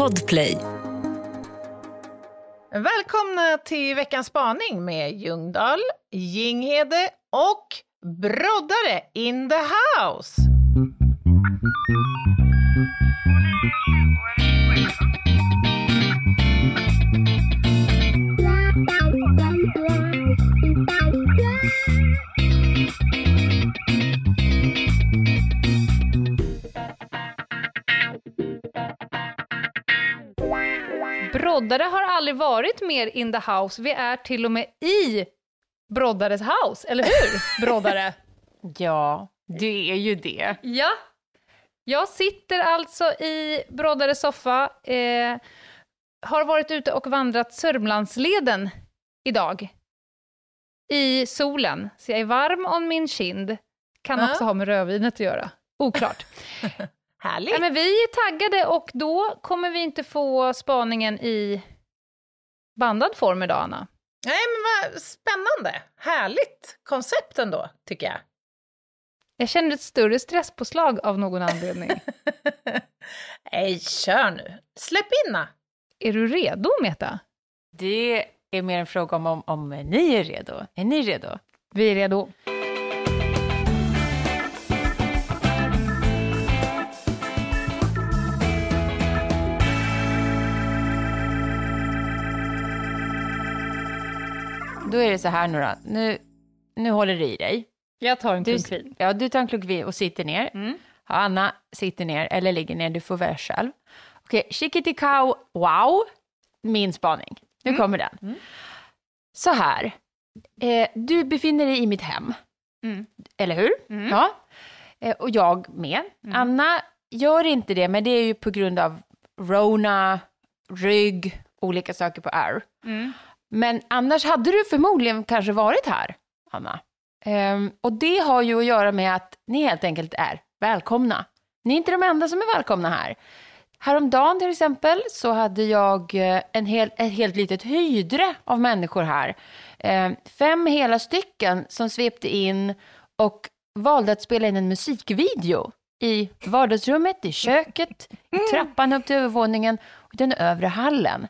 Podplay. Välkomna till veckans spaning med Ljungdahl, Ginghede och Broddare in the house. Broddare har aldrig varit mer in the house. Vi är till och med i Broddares house, eller hur, Broddare? Ja, det är ju det. Ja, jag sitter alltså i Broddares soffa. Har varit ute och vandrat Sörmlandsleden idag. I solen. Så jag är varm om min kind. Kan också ha med rödvinet att göra. Oklart. Härligt. Ja, men vi är taggade och då kommer vi inte få spaningen i bandad form idag, Anna. Nej, men vad spännande. Härligt koncept ändå, tycker jag. Jag känner ett större stresspåslag av någon anledning. Nej, kör nu. Släpp inna. Är du redo, Meta? Det är mer en fråga om ni är redo. Är ni redo? Vi är redo. Då är det så här nu då. Nu håller du i dig. Jag tar en klunk vin. Ja, du tar en klunk vin och sitter ner. Ja, Anna sitter ner eller ligger ner. Du får välja själv. Okej, chikitikau, wow. Min spaning. Nu kommer den. Så här. Du befinner dig i mitt hem. Eller hur? Ja. Och jag med. Anna gör inte det, men det är ju på grund av Rona, rygg, olika saker på R. Men annars hade du förmodligen kanske varit här, Anna. Och det har ju att göra med att ni helt enkelt är välkomna. Ni är inte de enda som är välkomna här. Häromdagen till exempel så hade jag ett helt litet hydre av människor här. 5 hela stycken som svepte in och valde att spela in en musikvideo i vardagsrummet, i köket, i trappan upp till övervåningen och i den övre hallen.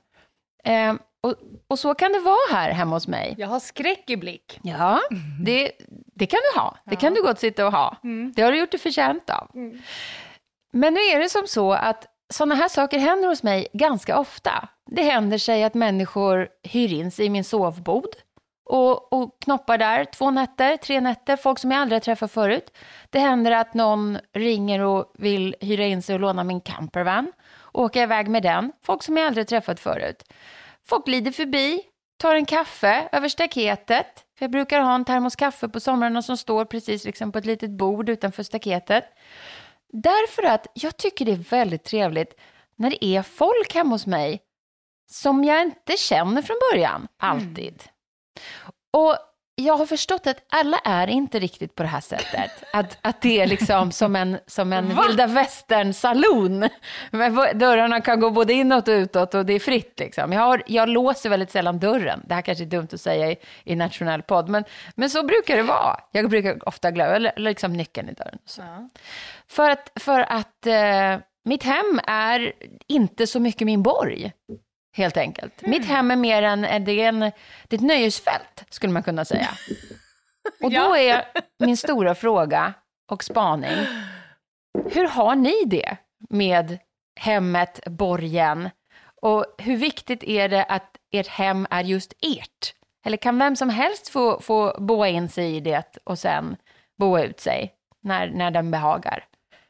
Och så kan det vara här hemma hos mig. Jag har skräck i blick. Ja, det kan du ha. Det kan du gott sitta och ha. Det har du gjort det förtjänt av. Men nu är det som så att sådana här saker händer hos mig ganska ofta. Det händer sig att människor hyr in sig i min sovbod och knoppar där 2 nätter, 3 nätter, folk som jag aldrig har träffat förut. Det händer att någon ringer och vill hyra in sig och låna min campervan och åka iväg med den. Folk som jag aldrig har träffat förut. Folk glider förbi, tar en kaffe över staketet. För jag brukar ha en termos kaffe på somrarna som står precis liksom på ett litet bord utanför staketet. Därför att jag tycker det är väldigt trevligt när det är folk hemma hos mig som jag inte känner från början, alltid. Och jag har förstått att alla är inte riktigt på det här sättet. Att det är liksom som en vilda västern-salon. Dörrarna kan gå både inåt och utåt och det är fritt liksom. Jag låser väldigt sällan dörren. Det här kanske är dumt att säga i nationell podd. Men så brukar det vara. Jag brukar ofta glömma eller liksom nyckeln i dörren. Så. Ja. För att mitt hem är inte så mycket min borg. Helt enkelt. Mitt hem är mer det är ett nöjesfält, skulle man kunna säga. Och då är min stora fråga och spaning: hur har ni det med hemmet, borgen? Och hur viktigt är det att ert hem är just ert? Eller kan vem som helst få boa in sig i det och sen boa ut sig när den behagar?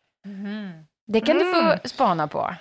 Det kan du få spana på.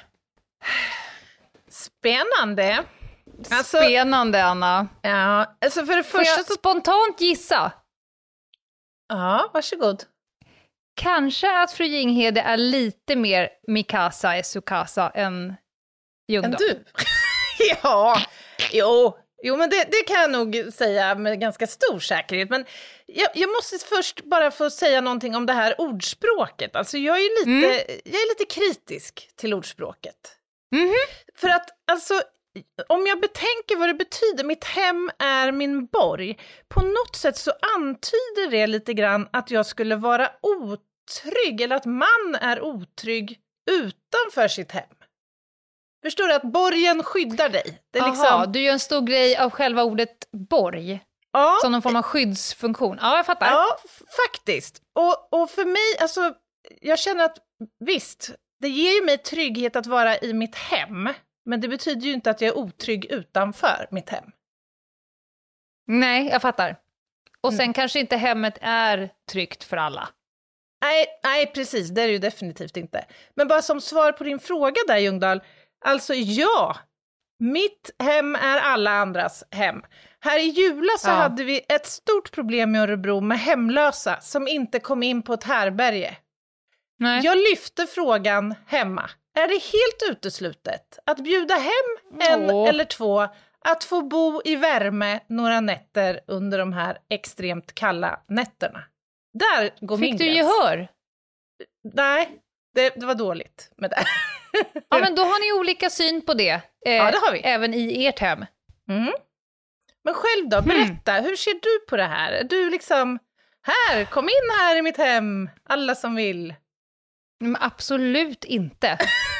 Spännande. Spännande, Anna. Ja, alltså för det första... Får jag spontant gissa? Ja, varsågod. Kanske att fru Ginghede är lite mer Mikasa Esukasa än Ljungdahl. Än du? Ja, jo, men det kan jag nog säga med ganska stor säkerhet. Men jag måste först bara få säga någonting om det här ordspråket. Alltså jag är lite kritisk till ordspråket. För att alltså, om jag betänker vad det betyder, mitt hem är min borg, på något sätt så antyder det lite grann att jag skulle vara otrygg, eller att man är otrygg utanför sitt hem. Förstår du att borgen skyddar dig? Det är Aha, du gör en stor grej av själva ordet borg. Ja, som någon form av skyddsfunktion. Ja, jag fattar. Ja, faktiskt. Och för mig, alltså, jag känner att visst, det ger ju mig trygghet att vara i mitt hem. Men det betyder ju inte att jag är otrygg utanför mitt hem. Nej, jag fattar. Och sen kanske inte hemmet är tryggt för alla. Nej, precis. Det är det ju definitivt inte. Men bara som svar på din fråga där, Ljungdahl. Alltså ja, mitt hem är alla andras hem. Här i Jula så hade vi ett stort problem i Örebro med hemlösa som inte kom in på ett härberge. Nej. Jag lyfte frågan hemma. Är det helt uteslutet att bjuda hem en eller två att få bo i värme några nätter under de här extremt kalla nätterna? Där går min Fick du gräns. gehör? Nej, det var dåligt med det. Ja, men då har ni olika syn på det. Ja, det har vi. Även i ert hem. Mm. Men själv då, berätta, hur ser du på det här? Är du liksom, kom in här i mitt hem, alla som vill. Men absolut inte.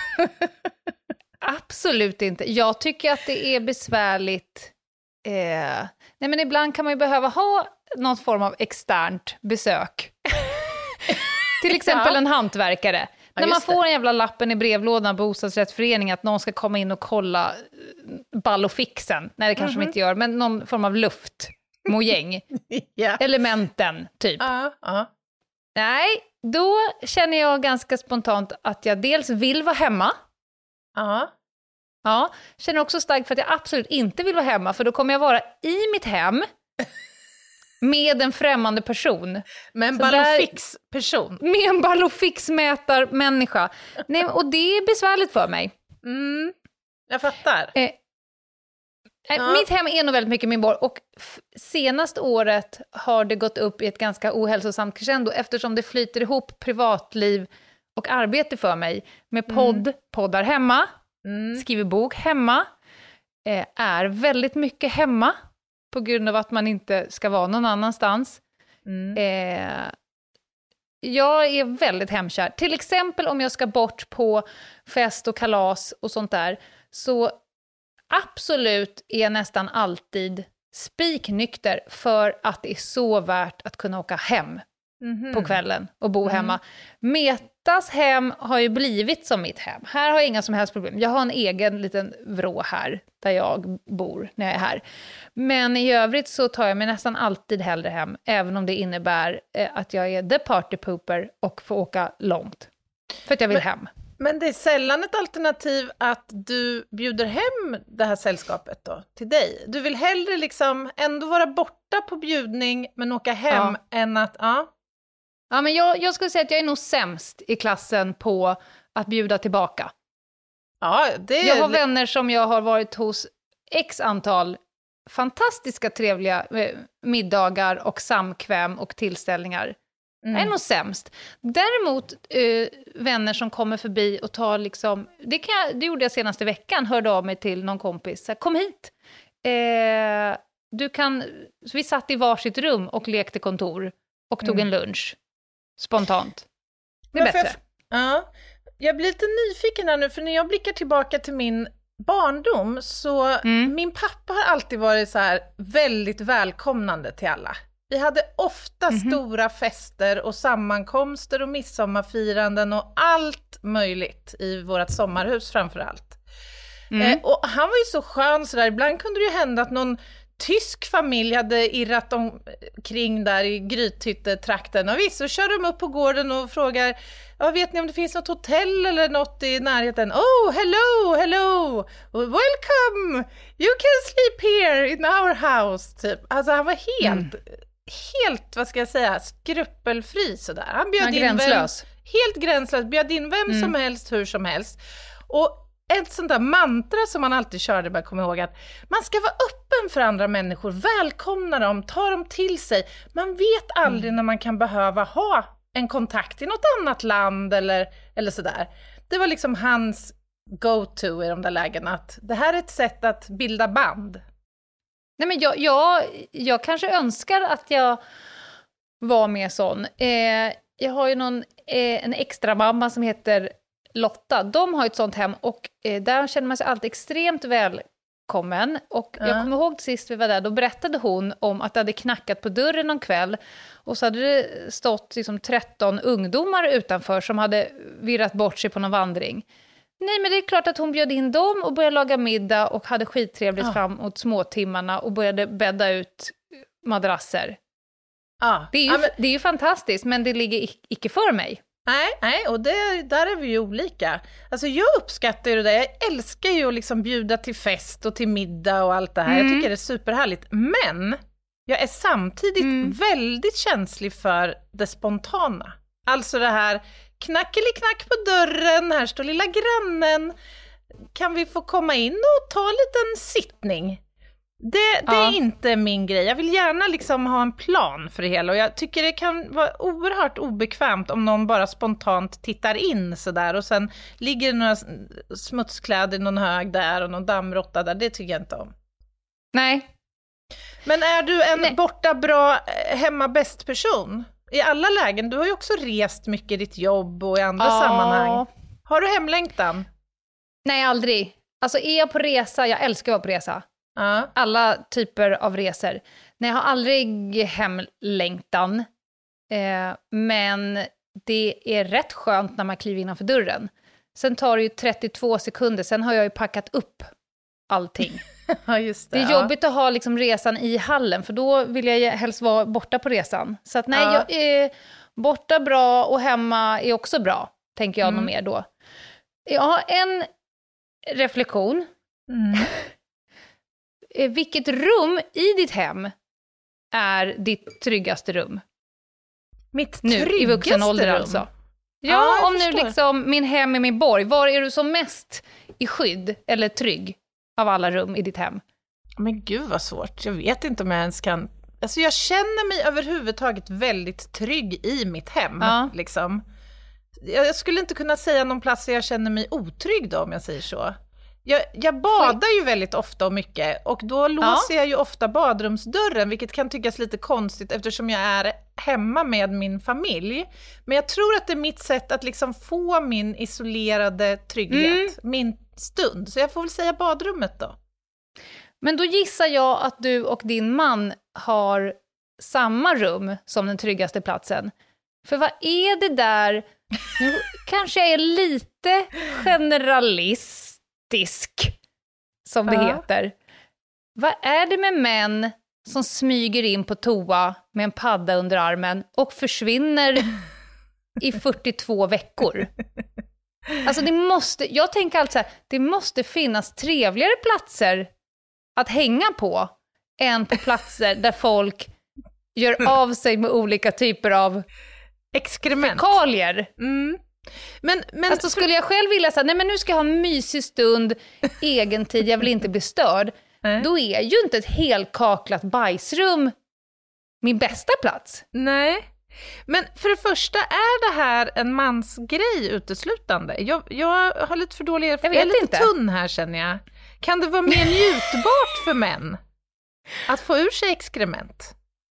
Absolut inte. Jag tycker att det är besvärligt. Nej, men ibland kan man ju behöva ha någon form av externt besök. Till exempel en hantverkare. När man får en jävla lappen i brevlådan på bostadsrättsföreningen att någon ska komma in och kolla ball och fixen. Nej, det kanske de inte gör, men någon form av luftmojäng. Elementen, typ. Nej, då känner jag ganska spontant att jag dels vill vara hemma. Ja, känner också starkt för att jag absolut inte vill vara hemma, för då kommer jag vara i mitt hem med en främmande person. Med en ball och fix-person. Med en ball och fix-mätar-människa. Nej, och det är besvärligt för mig. Jag fattar. Mitt hem är nog väldigt mycket min borg, och senaste året har det gått upp i ett ganska ohälsosamt crescendo eftersom det flyter ihop privatliv och arbete för mig med poddar hemma, skriver bok hemma, är väldigt mycket hemma på grund av att man inte ska vara någon annanstans. Jag är väldigt hemkär. Till exempel om jag ska bort på fest och kalas och sånt där, så absolut är jag nästan alltid spiknykter för att det är så värt att kunna åka hem på kvällen och bo hemma. Metas hem har ju blivit som mitt hem. Här har jag inga som helst problem. Jag har en egen liten vrå här där jag bor när jag är här. Men i övrigt så tar jag mig nästan alltid hellre hem, även om det innebär att jag är the party pooper och får åka långt. För att jag vill hem. Men det är sällan ett alternativ att du bjuder hem det här sällskapet då till dig. Du vill hellre liksom ändå vara borta på bjudning men åka hem än att... Ja, men jag skulle säga att jag är nog sämst i klassen på att bjuda tillbaka. Jag har vänner som jag har varit hos x antal fantastiska trevliga middagar och samkväm och tillställningar. Jag är nog sämst. Däremot vänner som kommer förbi och tar liksom... Det gjorde jag senaste veckan, hörde av mig till någon kompis. Så här, kom hit. Så vi satt i varsitt rum och lekte kontor och tog en lunch. Spontant. Det är bättre. Jag blir lite nyfiken här nu, för när jag blickar tillbaka till min barndom så min pappa har alltid varit så här väldigt välkomnande till alla. Vi hade ofta stora fester och sammankomster och midsommarfiranden och allt möjligt i vårt sommarhus framförallt. Och han var ju så skön så där. Ibland kunde det ju hända att någon tysk familj hade irrat omkring där i Grythyttetrakten. Och visst, så kör de upp på gården och frågar, vet ni om det finns något hotell eller något i närheten? Oh, hello, welcome, you can sleep here in our house, typ. Alltså han var helt, vad ska jag säga, skrupelfri sådär. Han bjöd in helt gränslös, bjöd in vem som helst, hur som helst. Och ett sånt där mantra som man alltid körde, bara komma ihåg att man ska vara öppen för andra människor, välkomna dem, ta dem till sig. Man vet aldrig när man kan behöva ha en kontakt i något annat land eller sådär. Det var liksom hans go-to i de där lägena, att det här är ett sätt att bilda band. Nej, men jag kanske önskar att jag var mer sån. Jag har ju en extra mamma som heter Lotta, de har ett sånt hem och där känner man sig alltid extremt välkommen. Och jag kommer ihåg sist vi var där, då berättade hon om att det hade knackat på dörren någon kväll och så hade det stått liksom 13 ungdomar utanför som hade virrat bort sig på någon vandring. Nej, men det är klart att hon bjöd in dem och började laga middag och hade skittrevligt fram mot småtimmarna och började bädda ut madrasser. Det är ju fantastiskt, men det ligger icke för mig. Nej, och där är vi ju olika. Alltså jag uppskattar ju det. Jag älskar ju att liksom bjuda till fest och till middag och allt det här. Jag tycker det är superhärligt. Men jag är samtidigt väldigt känslig för det spontana. Alltså det här knackelicknack på dörren, här står lilla grannen. Kan vi få komma in och ta en liten sittning? Det är inte min grej. Jag vill gärna liksom ha en plan för det hela. Och jag tycker det kan vara oerhört obekvämt om någon bara spontant tittar in sådär. Och sen ligger det några smutskläder i någon hög där och någon dammråtta där. Det tycker jag inte om. Nej. Men är du en borta bra hemma bäst person? I alla lägen. Du har ju också rest mycket i ditt jobb och i andra sammanhang. Har du hemlängtan? Nej, aldrig. Alltså är jag på resa, jag älskar att vara på resa. Alla typer av resor. Nej, jag har aldrig hemlängtan. Men det är rätt skönt när man kliver innanför dörren. Sen tar det ju 32 sekunder, sen har jag ju packat upp allting. Ja, just det. Det är jobbigt att ha liksom resan i hallen, för då vill jag helst vara borta på resan. Så att nej, jag är borta bra och hemma är också bra, tänker jag nog mer då. Jag har en reflektion. Vilket rum i ditt hem är ditt tryggaste rum? Mitt nu, tryggaste i vuxen ålder rum? alltså. Ja, om nu liksom min hem är min borg. Var är du som mest i skydd eller trygg av alla rum i ditt hem? Men gud vad svårt. Jag vet inte om jag ens kan... Alltså jag känner mig överhuvudtaget väldigt trygg i mitt hem. Liksom. Jag skulle inte kunna säga någon plats där jag känner mig otrygg då, om jag säger så. Jag badar ju väldigt ofta och mycket, och då låser jag ju ofta badrumsdörren, vilket kan tyckas lite konstigt eftersom jag är hemma med min familj. Men jag tror att det är mitt sätt att liksom få min isolerade trygghet, min stund. Så jag får väl säga badrummet då. Men då gissar jag att du och din man har samma rum som den tryggaste platsen. För vad är det där, nu kanske jag är lite generalist, som det heter. Vad är det med män som smyger in på toa med en padda under armen och försvinner i 42 veckor? Alltså jag tänker alltså här, det måste finnas trevligare platser att hänga på än på platser där folk gör av sig med olika typer av exkrement. Fekalier. Men alltså skulle jag själv vilja säga, nej men nu ska jag ha en mysig stund, egen tid, jag vill inte bli störd. Då är ju inte ett helkaklat bajsrum min bästa plats. Nej, men för det första, är det här en mansgrej uteslutande? Jag har lite för dålig erfarenhet. Jag är lite tunn här, känner jag. Kan det vara mer njutbart för män att få ur sig exkrement?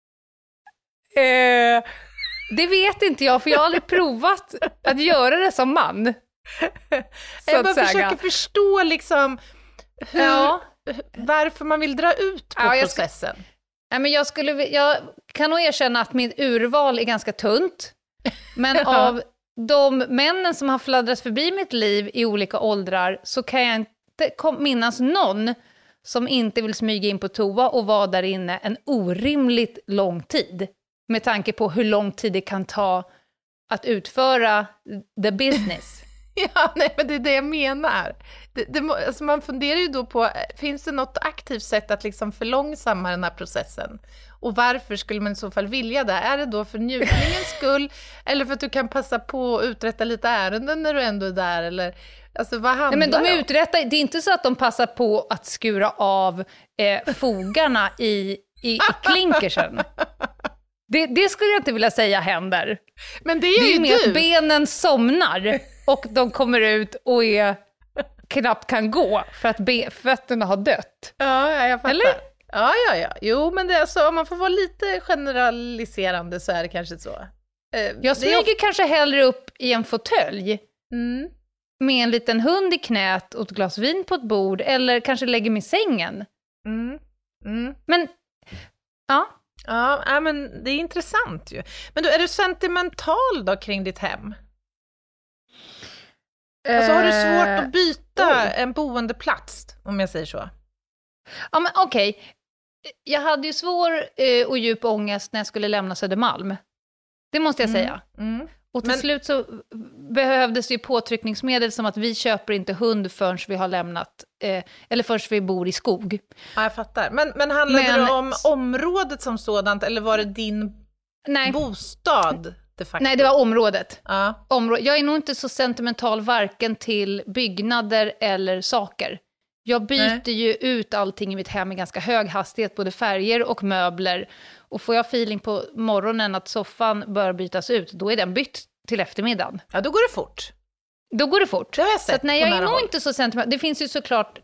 Det vet inte jag, för jag har aldrig provat att göra det som man. Jag bara försöker förstå liksom varför man vill dra ut på processen. Men jag kan nog erkänna att mitt urval är ganska tunt. Men av de männen som har fladdrat förbi mitt liv i olika åldrar så kan jag inte minnas någon som inte vill smyga in på toa och vara där inne en orimligt lång tid. Med tanke på hur lång tid det kan ta att utföra the business. Ja, nej, men det är det jag menar. Alltså man funderar ju då på, finns det något aktivt sätt att liksom förlångsamma den här processen? Och varför skulle man i så fall vilja det? Är det då för njutningens skull? Eller för att du kan passa på att uträtta lite ärenden när du ändå är där? Eller, alltså vad handlar det om? Det är inte så att de passar på att skura av fogarna i klinkersen. Det skulle jag inte vilja säga händer. Men det är ju mer att benen somnar och de kommer ut och knappt kan gå för att fötterna har dött. Ja, jag fattar. Eller? Ja. Jo, men det är alltså, om man får vara lite generaliserande så är det kanske så. Jag smyger kanske hellre upp i en fåtölj med en liten hund i knät och ett glas vin på ett bord, eller kanske lägger mig i sängen. Men, ja. Ja, men det är intressant ju. Men då, är du sentimental då kring ditt hem? Alltså har du svårt att byta en boendeplats, om jag säger så? Ja, men okej. Jag hade ju svår och djup ångest när jag skulle lämna Södermalm. Det måste jag säga. Och till slut så behövdes det ju påtryckningsmedel som att vi köper inte hund förrän vi har lämnat, eller förrän vi bor i skog. Ja, jag fattar. Men handlade det om området som sådant, eller var det din bostad de facto? Nej, det var området. Ja. Jag är nog inte så sentimental varken till byggnader eller saker. Jag byter ju ut allting i mitt hem i ganska hög hastighet, både färger och möbler. Och får jag feeling på morgonen att soffan bör bytas ut, då är den bytt till eftermiddagen. Ja, då går det fort. Då går det fort. Det har jag sett. Så att nej, jag är nog inte så sentimental. Det finns ju såklart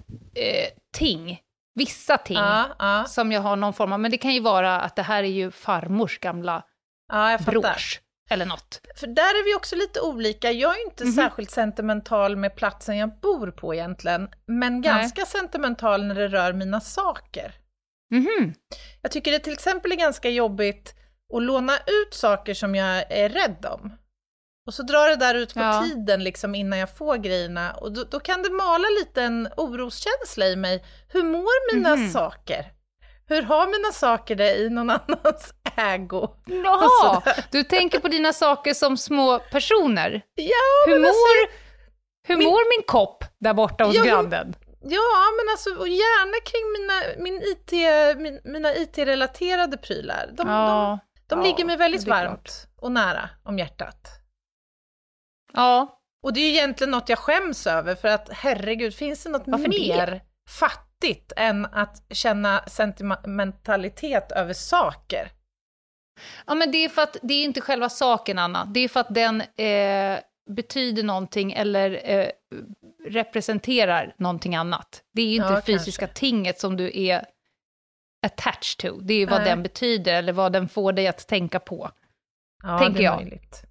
vissa ting som jag har någon form av. Men det kan ju vara att det här är ju farmors gamla brors eller något. För där är vi också lite olika. Jag är inte särskilt sentimental med platsen jag bor på egentligen. Men ganska sentimental när det rör mina saker. Jag tycker det till exempel är ganska jobbigt att låna ut saker som jag är rädd om. Och så drar det där ut på tiden liksom innan jag får grejerna. Och då kan det mala lite en oroskänsla i mig. Hur mår mina saker? Hur har mina saker det i någon annans ägo? Jaha, du tänker på dina saker som små personer. Ja, hur mår min kopp där borta hos grannen? Ja, men alltså, och gärna kring mina IT-relaterade prylar. De ligger mig väldigt varmt och nära om hjärtat. Ja. Och det är ju egentligen något jag skäms över, för att herregud, finns det något mer fattigt än att känna sentimentalitet över saker? Ja, men det är för att det är inte själva saken, Anna. Det är för att den betyder någonting eller representerar någonting annat. Det är ju inte fysiska tinget som du är attached to. Det är ju vad den betyder eller vad den får dig att tänka på. Ja, tänker det är jag. Möjligt.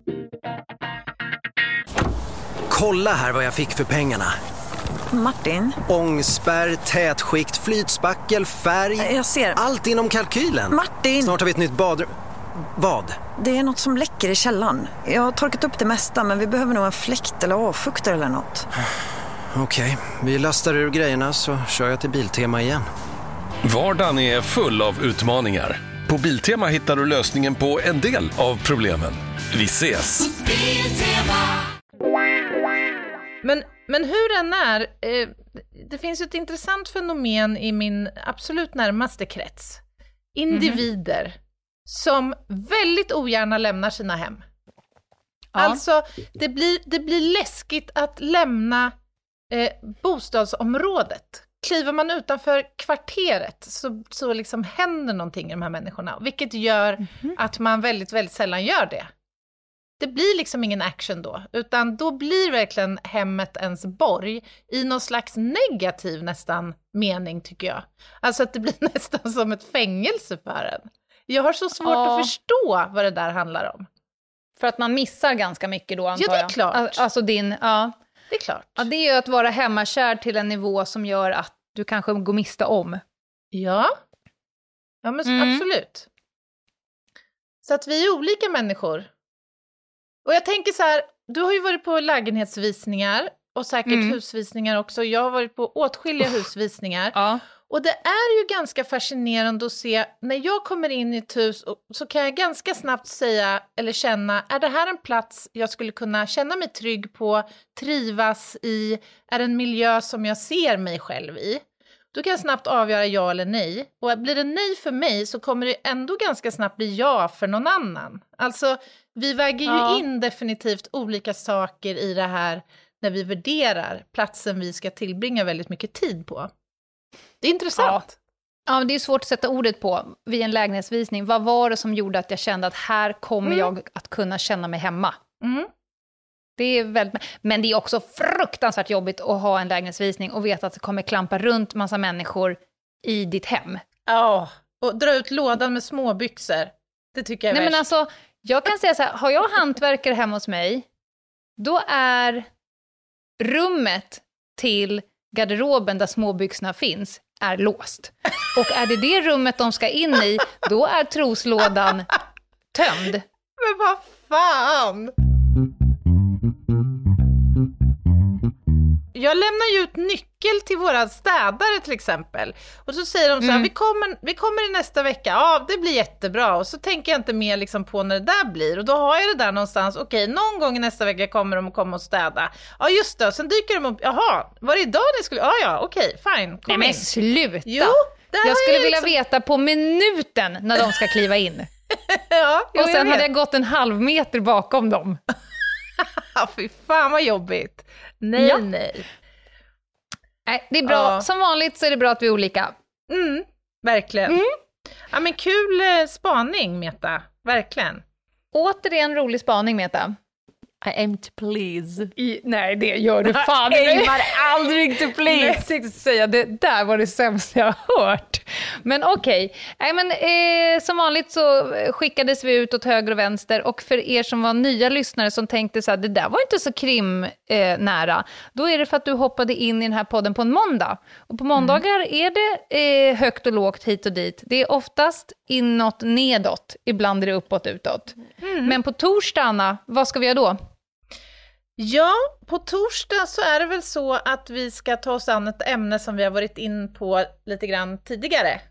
Kolla här vad jag fick för pengarna. Martin? Ångspärr, tätskikt, flytspackel, färg. Jag ser. Allt inom kalkylen. Martin! Snart har vi ett nytt badrum. Vad? Det är något som läcker i källaren. Jag har torkat upp det mesta, men vi behöver nog en fläkt eller avfuktare eller något. Okej, vi lastar ur grejerna så kör jag till Biltema igen. Vardagen är full av utmaningar. På Biltema hittar du lösningen på en del av problemen. Vi ses! Men hur den är, det finns ju ett intressant fenomen i min absolut närmaste krets. Individer som väldigt ogärna lämnar sina hem. Ja. Alltså, det blir läskigt att lämna bostadsområdet. Kliver man utanför kvarteret så liksom händer någonting i de här människorna. Vilket gör att man väldigt, väldigt sällan gör det. Det blir liksom ingen action då, utan då blir verkligen hemmet ens borg i någon slags negativ nästan mening, tycker jag. Alltså att det blir nästan som ett fängelse för en. Jag har så svårt att förstå vad det där handlar om. För att man missar ganska mycket då, antar jag. Ja, det är klart. Alltså det är klart. Ja, det är ju att vara hemmakär till en nivå som gör att du kanske går miste om. Ja men absolut. Så att vi är olika människor. Och jag tänker så här, du har ju varit på lägenhetsvisningar och säkert husvisningar också. Jag har varit på åtskilliga husvisningar. Ja. Och det är ju ganska fascinerande att se, när jag kommer in i ett hus så kan jag ganska snabbt säga eller känna, är det här en plats jag skulle kunna känna mig trygg på, trivas i, är det en miljö som jag ser mig själv i? Då kan jag snabbt avgöra ja eller nej. Och blir det nej för mig så kommer det ändå ganska snabbt bli ja för någon annan. Alltså, vi väger ju in definitivt olika saker i det här när vi värderar platsen vi ska tillbringa väldigt mycket tid på. Det är intressant. Ja, det är svårt att sätta ordet på vid en lägenhetsvisning. Vad var det som gjorde att jag kände att här kommer jag att kunna känna mig hemma? Det är väldigt, men det är också fruktansvärt jobbigt att ha en lägenhetsvisning och veta att det kommer klampa runt massa människor i ditt hem. Ja, och dra ut lådan med små byxor. Det tycker jag är värst. Men alltså, jag kan säga så här, har jag hantverkare hemma hos mig, då är rummet till garderoben där småbyxorna finns är låst. Och är det rummet de ska in i, då är troslådan tömd. Men vad fan! Jag lämnar ju ut nyckel till våra städare till exempel. Och så säger de så här, vi kommer i nästa vecka. Ja, det blir jättebra. Och så tänker jag inte mer liksom på när det där blir. Och då har jag det där någonstans. Okej, någon gång i nästa vecka kommer de att komma och städa. Ja, just det. Sen dyker de upp. Jaha, var det idag ni skulle? Ja, okej, fine. Nej, men sluta. Jo, jag skulle vilja veta på minuten när de ska kliva in. Ja, och sen hade jag gått en halv meter bakom dem. Ja, fy fan vad jobbigt. Nej. Nej, det är bra. Ja. Som vanligt så är det bra att vi är olika. Verkligen. Ja, men kul spaning, Meta. Verkligen. Återigen rolig spaning, Meta. I aim to please. Nej, det gör du fan. Jag aimar aldrig to please. Jag tänkte säga, det där var det sämsta jag har hört. Men okej. Som vanligt så skickades vi ut åt höger och vänster. Och för er som var nya lyssnare som tänkte så här, det där var inte så nära. Då är det för att du hoppade in i den här podden på en måndag. Och på måndagar är det högt och lågt hit och dit. Det är oftast inåt, nedåt. Ibland är det uppåt, utåt. Men på torsdag, Anna, vad ska vi göra då? Ja, på torsdag så är det väl så att vi ska ta oss an ett ämne som vi har varit in på lite grann tidigare.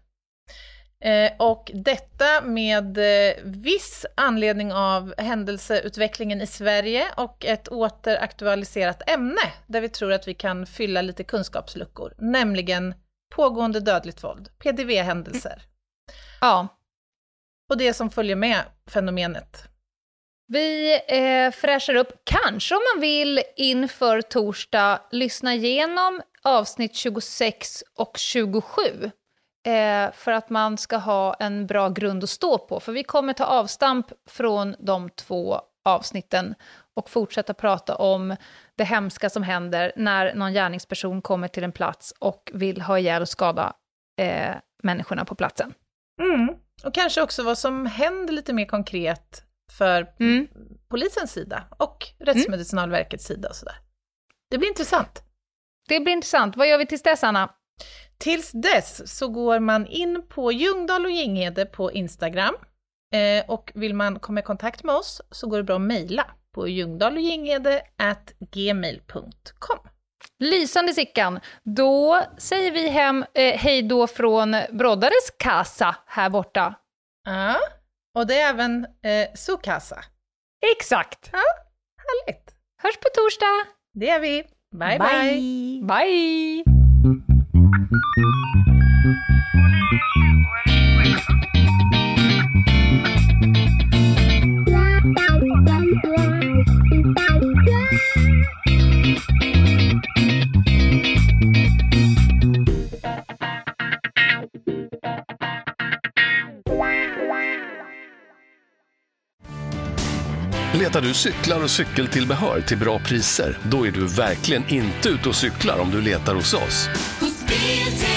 Och detta med viss anledning av händelseutvecklingen i Sverige och ett återaktualiserat ämne där vi tror att vi kan fylla lite kunskapsluckor, nämligen pågående dödligt våld, PDV-händelser. Ja. Och det som följer med fenomenet. Vi fräschar upp, kanske om man vill inför torsdag, lyssna igenom avsnitt 26 och 27. För att man ska ha en bra grund att stå på. För vi kommer ta avstamp från de 2 avsnitten och fortsätta prata om det hemska som händer när någon gärningsperson kommer till en plats och vill ha ihjäl och skada människorna på platsen. Och kanske också vad som händer lite mer konkret för polisens sida och Rättsmedicinalverkets sida och sådär. Det blir intressant. Det blir intressant. Vad gör vi tills dess, Anna? Tills dess så går man in på Ljungdahl och Ginghede på Instagram. Och vill man komma i kontakt med oss så går det bra att mejla på ljungdahlochginghede@gmail.com. Lysande, Sickan. Då säger vi hej då från Broddares casa här borta. Ja, och det är även Sukasa. Exakt. Ja, härligt. Hörs på torsdag. Det är vi. Bye, bye. Bye. Letar du cyklar och cykeltillbehör till bra priser? Då är du verkligen inte ute och cyklar om du letar hos oss.